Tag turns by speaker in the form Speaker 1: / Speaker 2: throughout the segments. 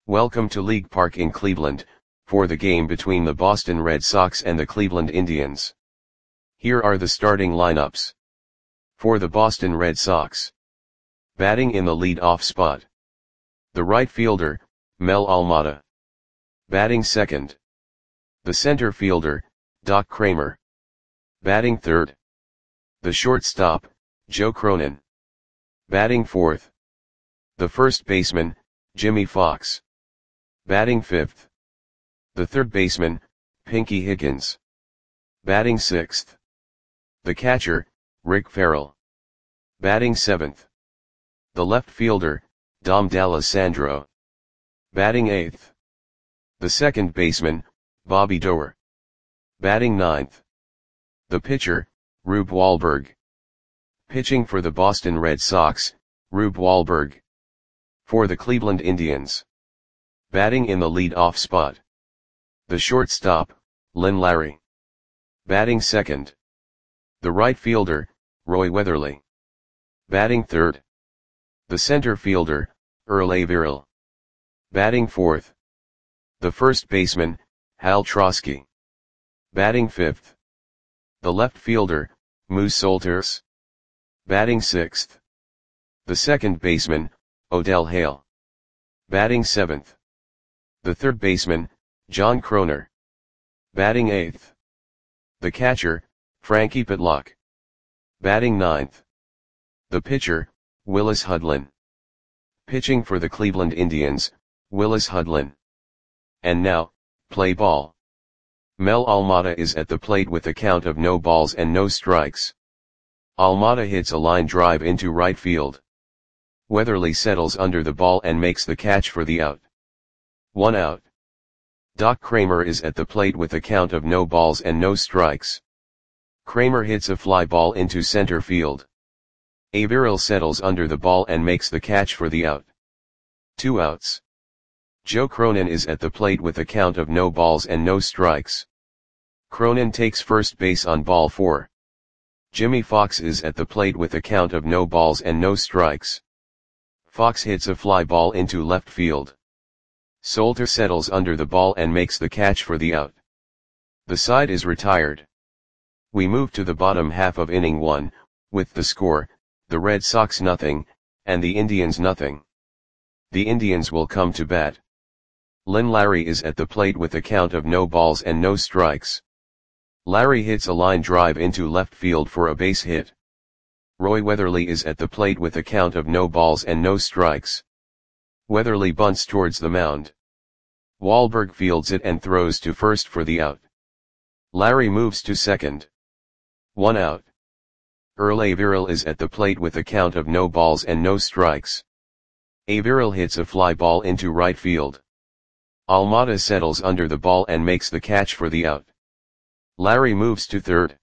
Speaker 1: Welcome to League Park in Cleveland, for the game between the Boston Red Sox and the Cleveland Indians. Here are the starting lineups. For the Boston Red Sox. Batting in the lead-off spot. The right fielder, Mel Almada. Batting second. The center fielder, Doc Cramer. Batting third. The shortstop, Joe Cronin. Batting fourth. The first baseman, Jimmy Fox. Batting fifth. The third baseman, Pinky Higgins. Batting sixth. The catcher, Rick Farrell. Batting seventh. The left fielder, Dom D'Alessandro. Batting eighth. The second baseman, Bobby Doerr. Batting ninth. The pitcher, Rube Wahlberg. Pitching for the Boston Red Sox, Rube Wahlberg. For the Cleveland Indians. Batting in the lead-off spot. The shortstop, Lynn Larry. Batting second. The right fielder, Roy Weatherly. Batting third. The center fielder, Earl Averill. Batting fourth. The first baseman, Hal Trosky. Batting fifth. The left fielder, Moose Solters. Batting sixth. The second baseman, Odell Hale. Batting seventh. The third baseman, John Kroner. Batting eighth. The catcher, Frankie Pitlock. Batting ninth. The pitcher, Willis Hudlin. Pitching for the Cleveland Indians, Willis Hudlin. And now, play ball. Mel Almada is at the plate with a count of no balls and no strikes. Almada hits a line drive into right field. Weatherly settles under the ball and makes the catch for the out. 1 out. Doc Cramer is at the plate with a count of no balls and no strikes. Cramer hits a fly ball into center field. Averill settles under the ball and makes the catch for the out. 2 outs. Joe Cronin is at the plate with a count of no balls and no strikes. Cronin takes first base on ball 4. Jimmy Fox is at the plate with a count of no balls and no strikes. Fox hits a fly ball into left field. Solter settles under the ball and makes the catch for the out. The side is retired. We move to the bottom half of inning 1, with the score, the Red Sox nothing, and the Indians nothing. The Indians will come to bat. Lynn Larry is at the plate with a count of no balls and no strikes. Larry hits a line drive into left field for a base hit. Roy Weatherly is at the plate with a count of no balls and no strikes. Weatherly bunts towards the mound. Wahlberg fields it and throws to first for the out. Larry moves to second. 1 out. Earl Averill is at the plate with a count of no balls and no strikes. Averill hits a fly ball into right field. Almada settles under the ball and makes the catch for the out. Larry moves to third.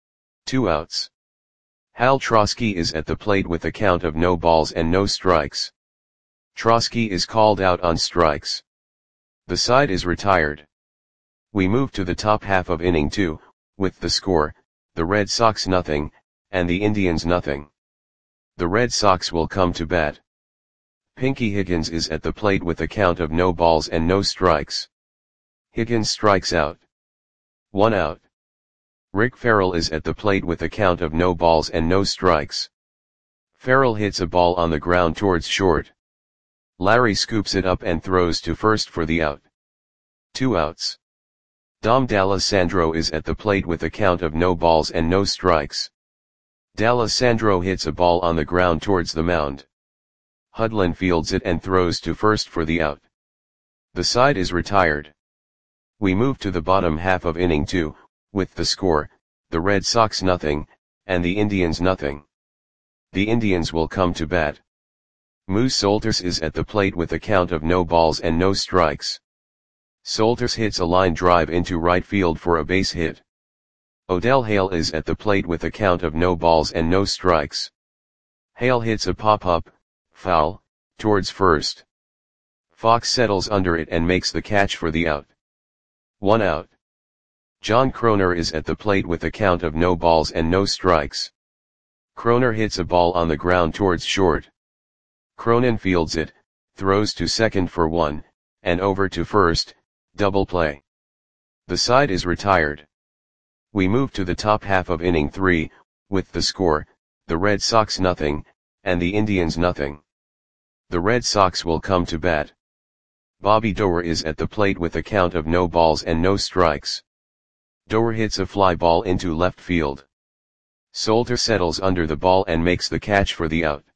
Speaker 1: 2 outs. Hal Trosky is at the plate with a count of no balls and no strikes. Trosky is called out on strikes. The side is retired. We move to the top half of inning 2, with the score, the Red Sox nothing, and the Indians nothing. The Red Sox will come to bat. Pinky Higgins is at the plate with a count of no balls and no strikes. Higgins strikes out. 1 out. Rick Farrell is at the plate with a count of no balls and no strikes. Farrell hits a ball on the ground towards short. Larry scoops it up and throws to first for the out. 2 outs. Dom D'Alessandro is at the plate with a count of no balls and no strikes. D'Alessandro hits a ball on the ground towards the mound. Hudlin fields it and throws to first for the out. The side is retired. We move to the bottom half of inning 2, with the score, the Red Sox nothing, and the Indians nothing. The Indians will come to bat. Moose Solters is at the plate with a count of no balls and no strikes. Solters hits a line drive into right field for a base hit. Odell Hale is at the plate with a count of no balls and no strikes. Hale hits a pop-up, foul, towards first. Fox settles under it and makes the catch for the out. 1 out. John Kroner is at the plate with a count of no balls and no strikes. Kroner hits a ball on the ground towards short. Cronin fields it, throws to second for 1, and over to first, double play. The side is retired. We move to the top half of inning 3, with the score, the Red Sox nothing, and the Indians nothing. The Red Sox will come to bat. Bobby Doerr is at the plate with a count of no balls and no strikes. Doerr hits a fly ball into left field. Solter settles under the ball and makes the catch for the out.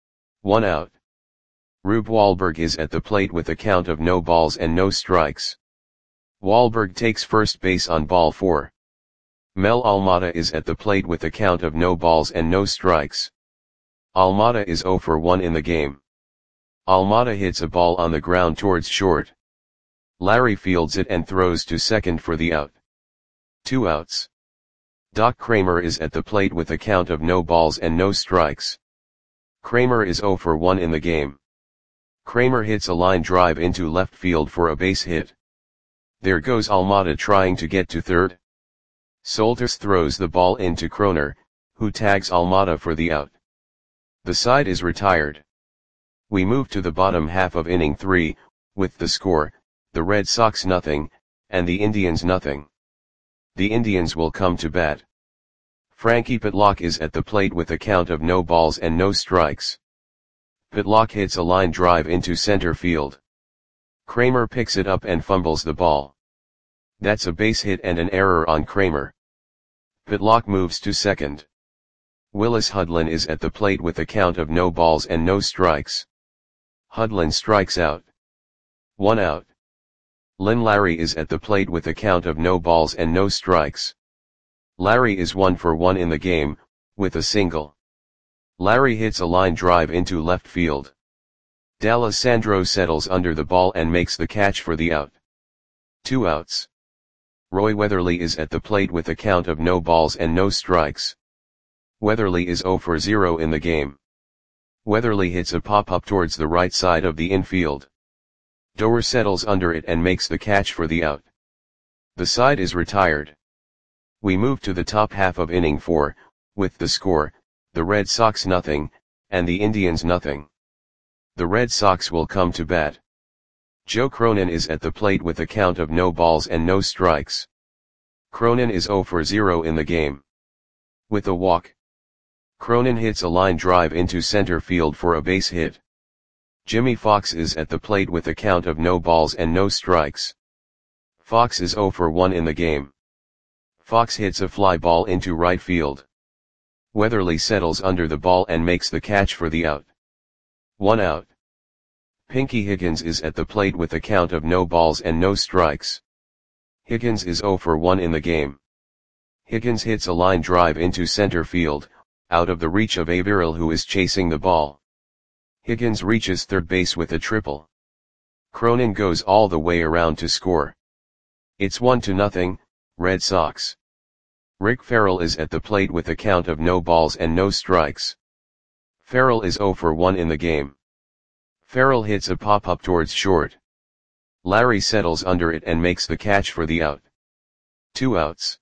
Speaker 1: 1 out. Rube Wahlberg is at the plate with a count of no balls and no strikes. Wahlberg takes first base on ball 4. Mel Almada is at the plate with a count of no balls and no strikes. Almada is 0 for 1 in the game. Almada hits a ball on the ground towards short. Larry fields it and throws to second for the out. 2 outs. Doc Kramer is at the plate with a count of no balls and no strikes. Kramer is 0 for 1 in the game. Kramer hits a line drive into left field for a base hit. There goes Almada trying to get to third. Solters throws the ball into Kroner, who tags Almada for the out. The side is retired. We move to the bottom half of inning 3, with the score, the Red Sox nothing, and the Indians nothing. The Indians will come to bat. Frankie Pitlock is at the plate with a count of no balls and no strikes. Pitlock hits a line drive into center field. Kramer picks it up and fumbles the ball. That's a base hit and an error on Kramer. Pitlock moves to second. Willis Hudlin is at the plate with a count of no balls and no strikes. Hudlin strikes out. 1 out. Lynn Larry is at the plate with a count of no balls and no strikes. Larry is 1 for 1 in the game, with a single. Larry hits a line drive into left field. D'Alessandro settles under the ball and makes the catch for the out. 2 outs. Roy Weatherly is at the plate with a count of no balls and no strikes. Weatherly is 0 for 0 in the game. Weatherly hits a pop-up towards the right side of the infield. Doerr settles under it and makes the catch for the out. The side is retired. We move to the top half of inning 4, with the score, the Red Sox nothing, and the Indians nothing. The Red Sox will come to bat. Joe Cronin is at the plate with a count of no balls and no strikes. Cronin is 0 for 0 in the game. With a walk. Cronin hits a line drive into center field for a base hit. Jimmy Fox is at the plate with a count of no balls and no strikes. Fox is 0 for 1 in the game. Fox hits a fly ball into right field. Weatherly settles under the ball and makes the catch for the out. 1 out. Pinky Higgins is at the plate with a count of no balls and no strikes. Higgins is 0 for 1 in the game. Higgins hits a line drive into center field, out of the reach of Averill, who is chasing the ball. Higgins reaches third base with a triple. Cronin goes all the way around to score. It's 1-0, Red Sox. Rick Farrell is at the plate with a count of no balls and no strikes. Farrell is 0 for 1 in the game. Farrell hits a pop-up towards short. Larry settles under it and makes the catch for the out. 2 outs.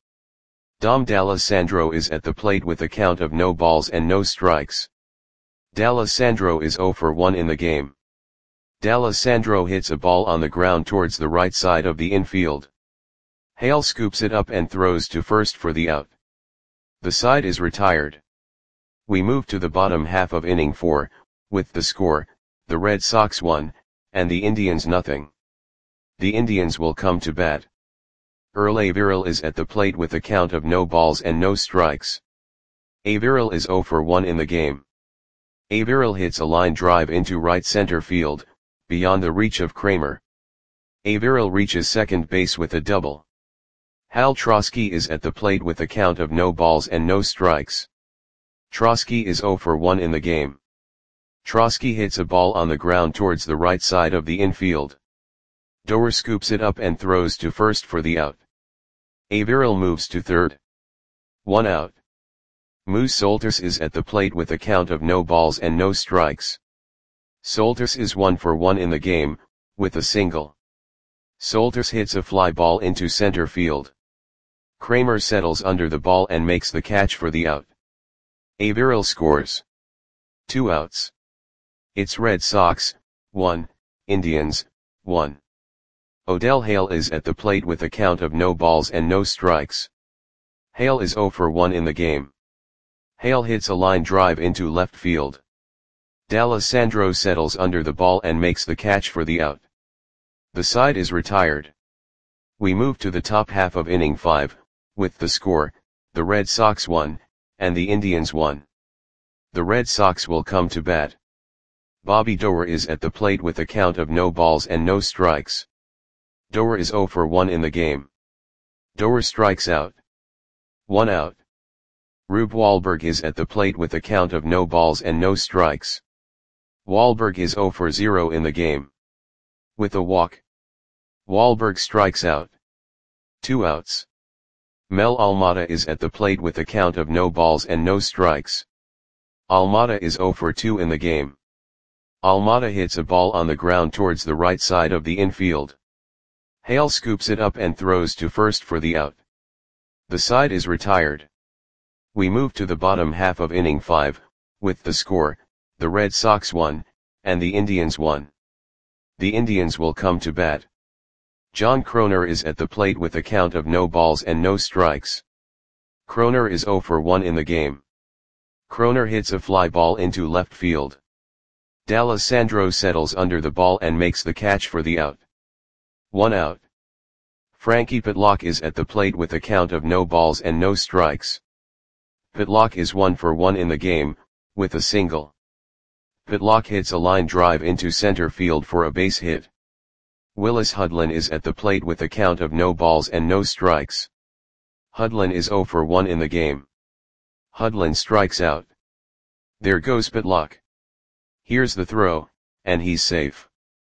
Speaker 1: Dom D'Alessandro is at the plate with a count of no balls and no strikes. D'Alessandro is 0 for 1 in the game. D'Alessandro hits a ball on the ground towards the right side of the infield. Hale scoops it up and throws to first for the out. The side is retired. We move to the bottom half of inning 4, with the score, the Red Sox 1, and the Indians nothing. The Indians will come to bat. Earl Averill is at the plate with a count of no balls and no strikes. Averill is 0 for 1 in the game. Averill hits a line drive into right center field, beyond the reach of Kramer. Averill reaches second base with a double. Hal Trosky is at the plate with a count of no balls and no strikes. Trosky is 0 for 1 in the game. Trosky hits a ball on the ground towards the right side of the infield. Doerr scoops it up and throws to first for the out. Averill moves to third. 1 out. Moose Solters is at the plate with a count of no balls and no strikes. Solters is 1 for 1 in the game, with a single. Solters hits a fly ball into center field. Kramer settles under the ball and makes the catch for the out. Averill scores. 2 outs. It's Red Sox, 1, Indians, 1. Odell Hale is at the plate with a count of no balls and no strikes. Hale is 0 for 1 in the game. Hale hits a line drive into left field. D'Alessandro settles under the ball and makes the catch for the out. The side is retired. We move to the top half of inning 5, with the score, the Red Sox 1, and the Indians 1. The Red Sox will come to bat. Bobby Doerr is at the plate with a count of no balls and no strikes. Doerr is 0 for 1 in the game. Doerr strikes out. 1 out. Rube Wahlberg is at the plate with a count of no balls and no strikes. Wahlberg is 0 for 0 in the game. With a walk, Wahlberg strikes out. 2 outs. Mel Almada is at the plate with a count of no balls and no strikes. Almada is 0 for 2 in the game. Almada hits a ball on the ground towards the right side of the infield. Hale scoops it up and throws to first for the out. The side is retired. We move to the bottom half of inning 5, with the score, the Red Sox 1, and the Indians 1. The Indians will come to bat. John Kroner is at the plate with a count of no balls and no strikes. Kroner is 0 for 1 in the game. Kroner hits a fly ball into left field. D'Alessandro settles under the ball and makes the catch for the out. 1 out. Frankie Pitlock is at the plate with a count of no balls and no strikes. Pitlock is 1 for 1 in the game, with a single. Pitlock hits a line drive into center field for a base hit. Willis Hudlin is at the plate with a count of no balls and no strikes. Hudlin is 0 for 1 in the game. Hudlin strikes out. There goes Pitlock. Here's the throw, and he's safe.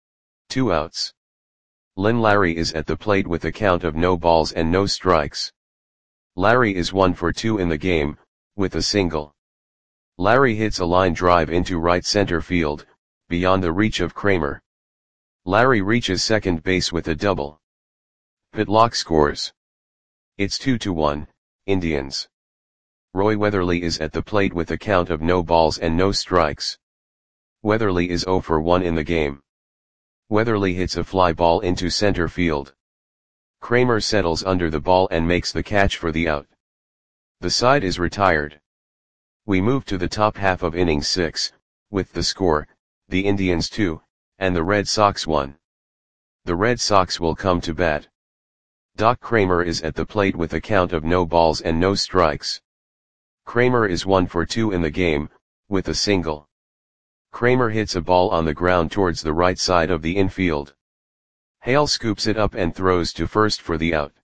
Speaker 1: 2 outs. Lynn Larry is at the plate with a count of no balls and no strikes. Larry is 1 for 2 in the game, with a single. Larry hits a line drive into right center field, beyond the reach of Kramer. Larry reaches second base with a double. Pitlock scores. It's 2-1, Indians. Roy Weatherly is at the plate with a count of no balls and no strikes. Weatherly is 0 for 1 in the game. Weatherly hits a fly ball into center field. Kramer settles under the ball and makes the catch for the out. The side is retired. We move to the top half of inning 6, with the score, the Indians 2, and the Red Sox 1. The Red Sox will come to bat. Doc Kramer is at the plate with a count of no balls and no strikes. Kramer is 1 for 2 in the game, with a single. Kramer hits a ball on the ground towards the right side of the infield. Hale scoops it up and throws to first for the out.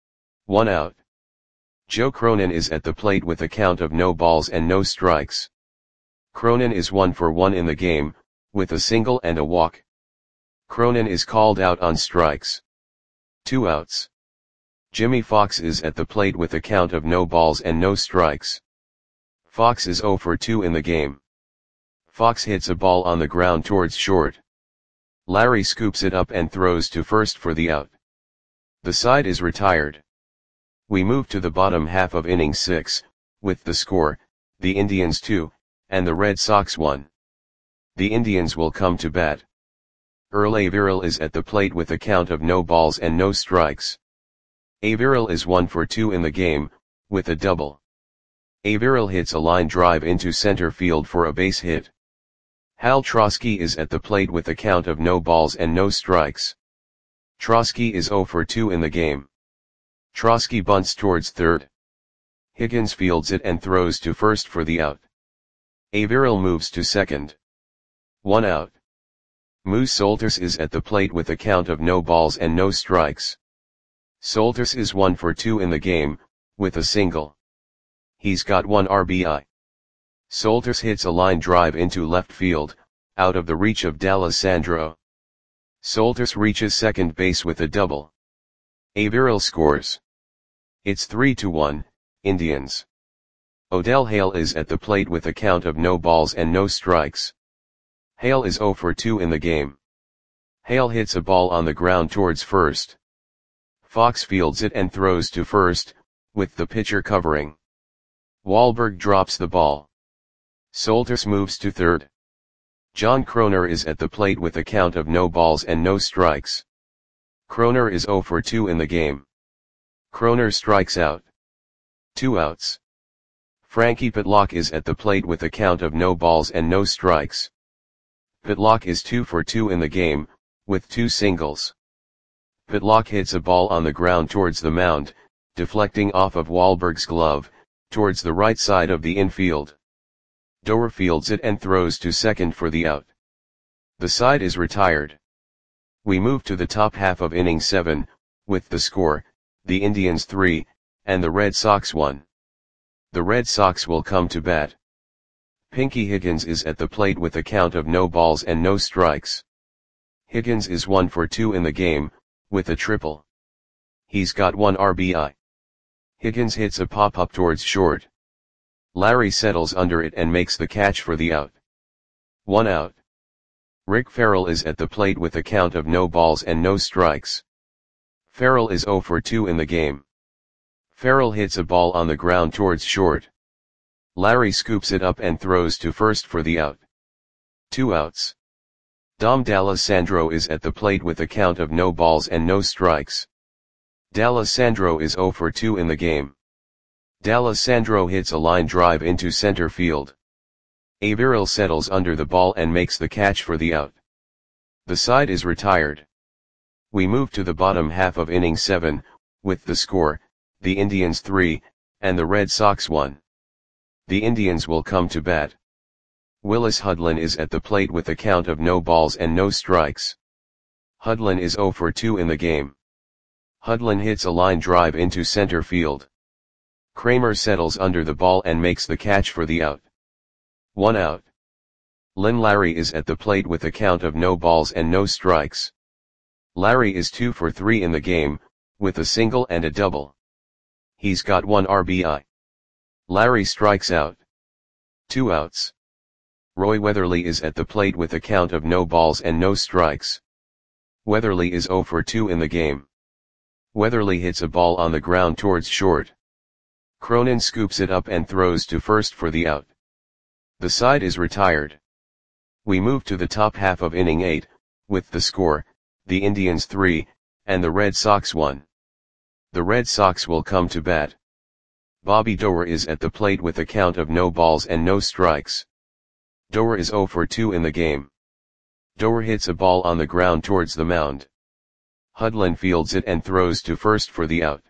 Speaker 1: 1 out. Joe Cronin is at the plate with a count of no balls and no strikes. Cronin is 1 for 1 in the game, with a single and a walk. Cronin is called out on strikes. 2 outs. Jimmy Fox is at the plate with a count of no balls and no strikes. Fox is 0 for 2 in the game. Fox hits a ball on the ground towards short. Larry scoops it up and throws to first for the out. The side is retired. We move to the bottom half of inning 6, with the score, the Indians 2, and the Red Sox 1. The Indians will come to bat. Earl Averill is at the plate with a count of no balls and no strikes. Averill is 1 for 2 in the game, with a double. Averill hits a line drive into center field for a base hit. Hal Trosky is at the plate with a count of no balls and no strikes. Trosky is 0 for 2 in the game. Trosky bunts towards third. Higgins fields it and throws to first for the out. Averill moves to second. 1 out. Moose Solters is at the plate with a count of no balls and no strikes. Solters is 1 for 2 in the game, with a single. He's got 1 RBI. Solters hits a line drive into left field, out of the reach of D'Alessandro. Solters reaches second base with a double. Averill scores. It's 3-1, Indians. Odell Hale is at the plate with a count of no balls and no strikes. Hale is 0 for 2 in the game. Hale hits a ball on the ground towards first. Fox fields it and throws to first, with the pitcher covering. Wahlberg drops the ball. Solters moves to third. John Kroner is at the plate with a count of no balls and no strikes. Kroner is 0 for 2 in the game. Kroner strikes out. 2 outs. Frankie Pitlock is at the plate with a count of no balls and no strikes. Pitlock is 2 for 2 in the game, with 2 singles. Pitlock hits a ball on the ground towards the mound, deflecting off of Wahlberg's glove, towards the right side of the infield. Doerr fields it and throws to second for the out. The side is retired. We move to the top half of inning 7, with the score, the Indians 3, and the Red Sox 1. The Red Sox will come to bat. Pinky Higgins is at the plate with a count of no balls and no strikes. Higgins is 1 for 2 in the game, with a triple. He's got 1 RBI. Higgins hits a pop-up towards short. Larry settles under it and makes the catch for the out. 1 out. Rick Farrell is at the plate with a count of no balls and no strikes. Farrell is 0 for 2 in the game. Farrell hits a ball on the ground towards short. Larry scoops it up and throws to first for the out. 2 outs. Dom D'Alessandro is at the plate with a count of no balls and no strikes. D'Alessandro is 0 for 2 in the game. D'Alessandro hits a line drive into center field. Averill settles under the ball and makes the catch for the out. The side is retired. We move to the bottom half of inning 7, with the score, the Indians 3, and the Red Sox 1. The Indians will come to bat. Willis Hudlin is at the plate with a count of no balls and no strikes. Hudlin is 0 for 2 in the game. Hudlin hits a line drive into center field. Kramer settles under the ball and makes the catch for the out. 1 out. Lynn Larry is at the plate with a count of no balls and no strikes. Larry is 2 for 3 in the game, with a single and a double. He's got 1 RBI. Larry strikes out. 2 outs. Roy Weatherly is at the plate with a count of no balls and no strikes. Weatherly is 0 for 2 in the game. Weatherly hits a ball on the ground towards short. Cronin scoops it up and throws to first for the out. The side is retired. We move to the top half of inning 8, with the score, the Indians 3, and the Red Sox 1. The Red Sox will come to bat. Bobby Doerr is at the plate with a count of no balls and no strikes. Doerr is 0 for 2 in the game. Doerr hits a ball on the ground towards the mound. Hudlin fields it and throws to first for the out.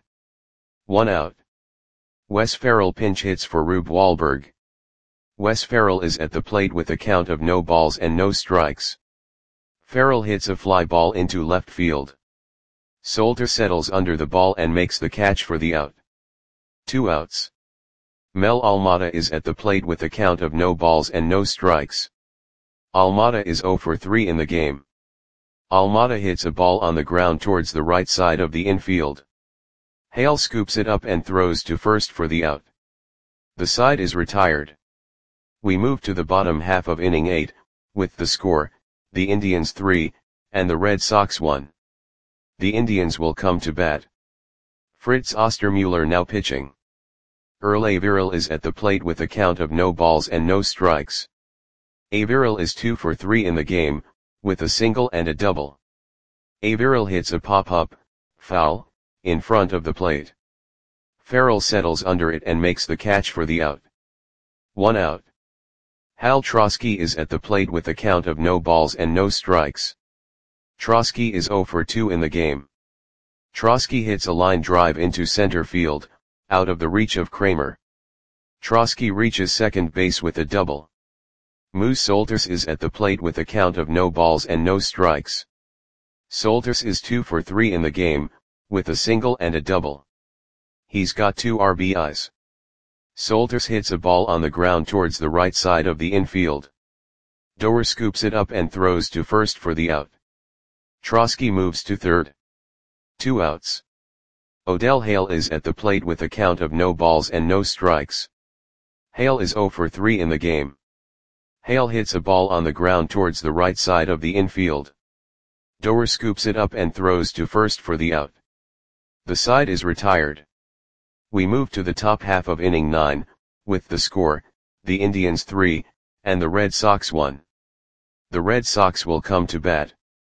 Speaker 1: 1 out. Wes Farrell pinch hits for Rube Wahlberg. Wes Farrell is at the plate with a count of no balls and no strikes. Farrell hits a fly ball into left field. Solter settles under the ball and makes the catch for the out. 2 outs. Mel Almada is at the plate with a count of no balls and no strikes. Almada is 0 for 3 in the game. Almada hits a ball on the ground towards the right side of the infield. Hale scoops it up and throws to first for the out. The side is retired. We move to the bottom half of inning 8, with the score, the Indians 3, and the Red Sox 1. The Indians will come to bat. Fritz Ostermuller now pitching. Earl Averill is at the plate with a count of no balls and no strikes. Averill is 2 for 3 in the game, with a single and a double. Averill hits a pop-up, foul, in front of the plate. Farrell settles under it and makes the catch for the out. 1 out. Hal Trosky is at the plate with a count of no balls and no strikes. Trosky is 0 for 2 in the game. Trosky hits a line drive into center field, out of the reach of Kramer. Trosky reaches second base with a double. Moose Solters is at the plate with a count of no balls and no strikes. Solters is 2 for 3 in the game, with a single and a double. He's got 2 RBIs. Solters hits a ball on the ground towards the right side of the infield. Doerr scoops it up and throws to first for the out. Trosky moves to third. 2 outs. Odell Hale is at the plate with a count of no balls and no strikes. Hale is 0 for 3 in the game. Hale hits a ball on the ground towards the right side of the infield. Doerr scoops it up and throws to first for the out. The side is retired. We move to the top half of inning 9, with the score, the Indians 3, and the Red Sox 1. The Red Sox will come to bat.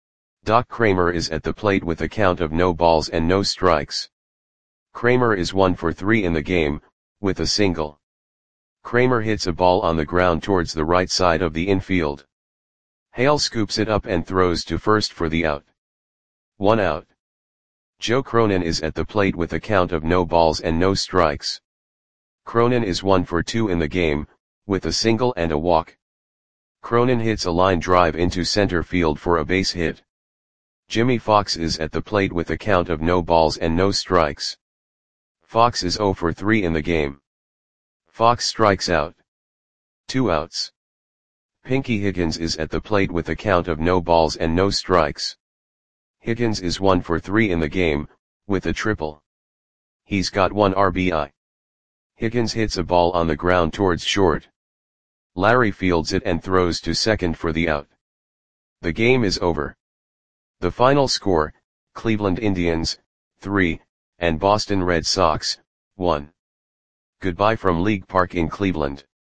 Speaker 1: Doc Kramer is at the plate with a count of no balls and no strikes. Kramer is 1 for 3 in the game, with a single. Kramer hits a ball on the ground towards the right side of the infield. Hale scoops it up and throws to first for the out. 1 out. Joe Cronin is at the plate with a count of no balls and no strikes. Cronin is 1 for 2 in the game, with a single and a walk. Cronin hits a line drive into center field for a base hit. Jimmy Fox is at the plate with a count of no balls and no strikes. Fox is 0 for 3 in the game. Fox strikes out. 2 outs. Pinky Higgins is at the plate with a count of no balls and no strikes. Higgins is 1 for 3 in the game, with a triple. He's got 1 RBI. Higgins hits a ball on the ground towards short. Larry fields it and throws to second for the out. The game is over. The final score, Cleveland Indians, 3, and Boston Red Sox, 1. Goodbye from League Park in Cleveland.